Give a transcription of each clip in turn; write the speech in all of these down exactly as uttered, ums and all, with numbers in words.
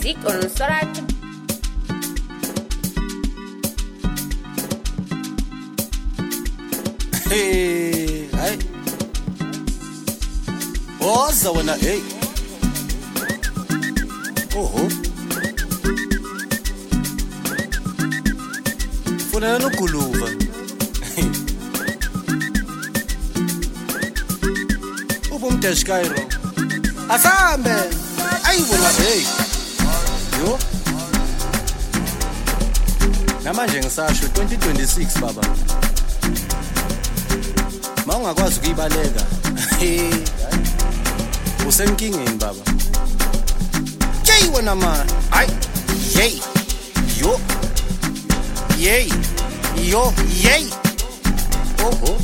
musique on Sorat. Hey, hey. Woza wena hey. Oho. Funa nokuluva. Ubumtesh Cairo. Asambe. Ay wena hey. Yo. Namanje ngisasho twenty twenty-six baba. Mawungakwazi ukuyibaleka. Hey. Usenkingeni baba. Jay wena man. Ay. Yey. Yo. Yey. Yo, yey. Oho.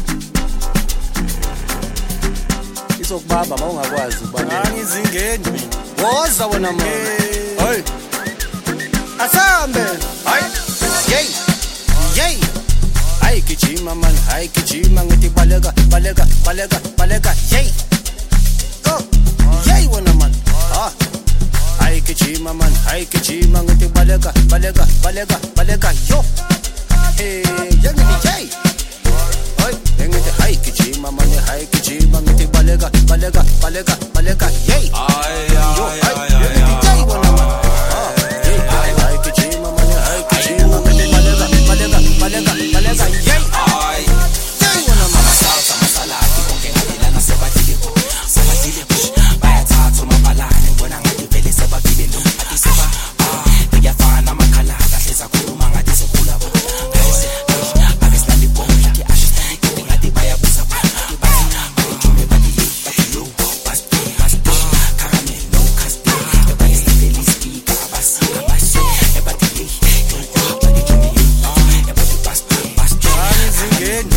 Isokubamba mawungakwazi ukubaleka. Angizingeni mina. Woza wena man. Hey. Asambe. Ay. Yey. Yey. Ay gijima man, ay gijima ngithi baleka, baleka, baleka, baleka. Yey. Oh. Yey wena man. Ah. Ay gijima man, ay gijima ngithi baleka, baleka, baleka, baleka. Yo. Hey, yangithi yey. Ay, ngithi ay gijima man, ay gijima ngithi baleka, baleka, baleka, baleka. Yey. Ay Yo, ay ay, ay ay. yangithi yey wena man. Ah. Yey, ay, ay gijima man, ay gijima ngithi baleka, baleka, baleka, baleka. Yey. Ay. Yey wena man. Salsa masalati konke ngalena nasebathile ko. Sabathile push bayathatha mabalane bona ngathi vele sebabile lo athi seba. Ah, ngiyafana amakhala kahle zakhuluma ngathi sokhula ba. Abesilali bonke ke ashe ngithi ngathi bayabuza ba. Bayijume badile badilo. Basti basti caramel no casti. Ebayisele speaker abasi abasi ebadile. Bayijume ebadi basti basti. Angizingeni.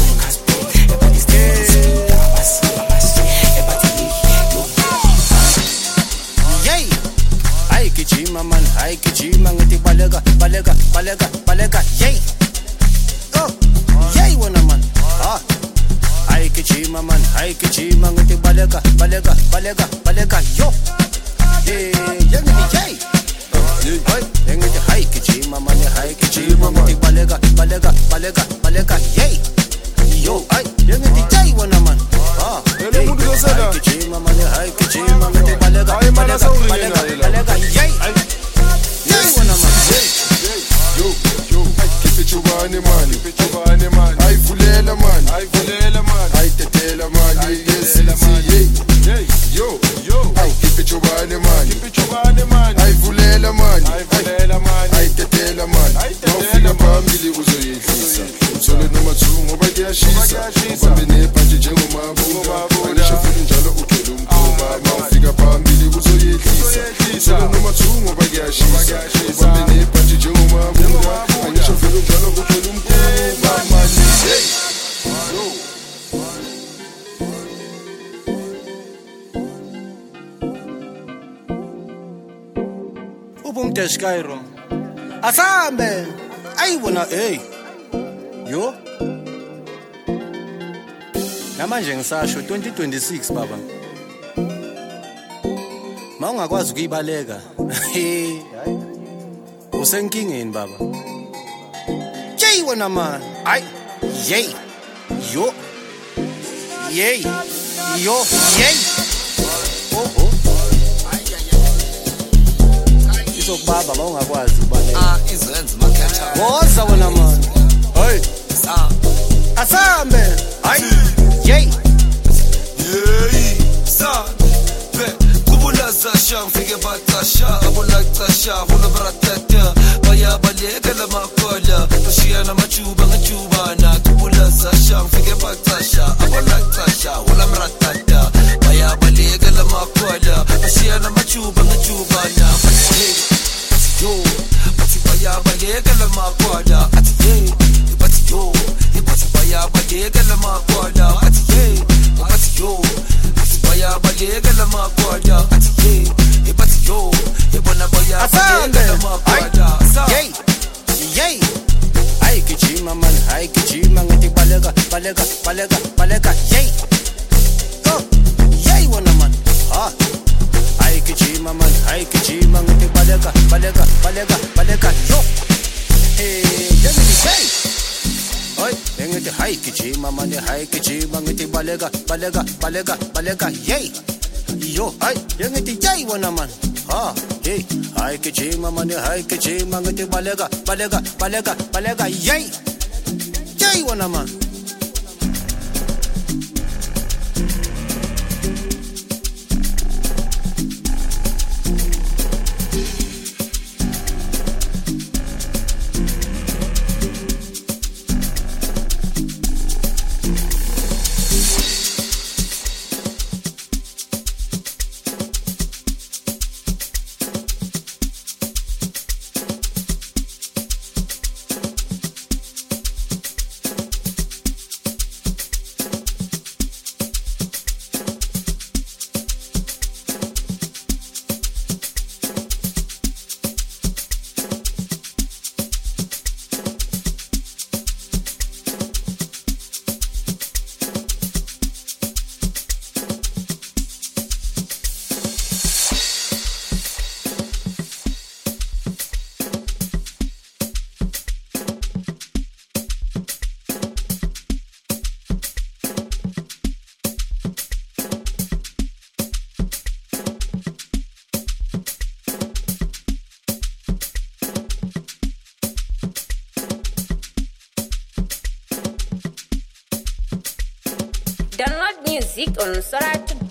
Yey. Ay gijima man, ay gijima ngithi baleka, baleka, baleka, baleka. Yey. Oh. Yey wena man. Ah. Ay gijima man, ay gijima ngithi baleka, baleka, baleka, baleka. Yo. Hey, yangithi yey. Hey, yangithi ay gijima man, ay gijima ngithi baleka, baleka, baleka, baleka. Yey. Yo, ay yangithi yey wena man. Ah. Hello, muntu losela. Ay gijima man, ay gijima ngithi baleka, Hayi, mana baleka, sawulingena baleka, yena. baleka. Yey. Yey wena man. Yey. Yo, yo, kipe chubane mani, kipe chubane mani. Ay vulela mani, ay vulela mani. Ay tetela mani, yes, yes, yeah. Yo, yo, ay kipe chubane mani, kipe chubane mani. Ay vulela mani, ay vulela mani. Ay tetela mani, mawufika phambili uzoyehlisa. Solo noma thungo bayashisa, ubambe nephansi njengomabunda. Anisho futhi njalo ukhela umphuma, mawufika phambili uzoyehlisa. Solo noma thungo bayashisa, ubambe nephansi njengomabunda. Anisho futhi njalo ukhela umphuma, mani. Hey. Yo. Ubumtesh Cairo. Asambe. Ay wena hey. Yo. Namanje ngisasho twenty twenty-six baba. Mawungakwazi ukuyibaleka. Hey. Usenkingeni baba. Jay wena man. Ay. Yey. Yo. Yey. Yo. Yey. Oho. Isokubamba mawungakwazi ukubaleka. Ah, izenze makhetha. Woza wena man. Hey. Ah. Asambe. Ay. Yey. Yey, sa, be, kubula zasha, mfike batasha, abula tasha, hula baratata, baya baleka la makola, toshia na machuba ngachuba na kubula zasha, mfike batasha, abula tasha, hula baratata, baya baleka la makola, toshia na machuba ngachuba na, hey, yo, bati baya baleka la makola, ati hey, bati yo, bati baya baleka la makola, ati hey. Yo, baya baleka la makwada ati ye e bati yo e bona baya baleka la makwada yey yey ay gijima man ay gijima ngithi baleka baleka baleka baleka yey go yey wena man ah ay gijima man ay gijima ngithi baleka baleka Oi, ngithi hayi gijima manje hayi gijima ngithi balega balega balega balega yey. Yo, hayi ngithi yey wona man. Ha, hey, hayi gijima manje hayi gijima ngithi balega balega balega balega yey. Yey wona man. Download music on Soratu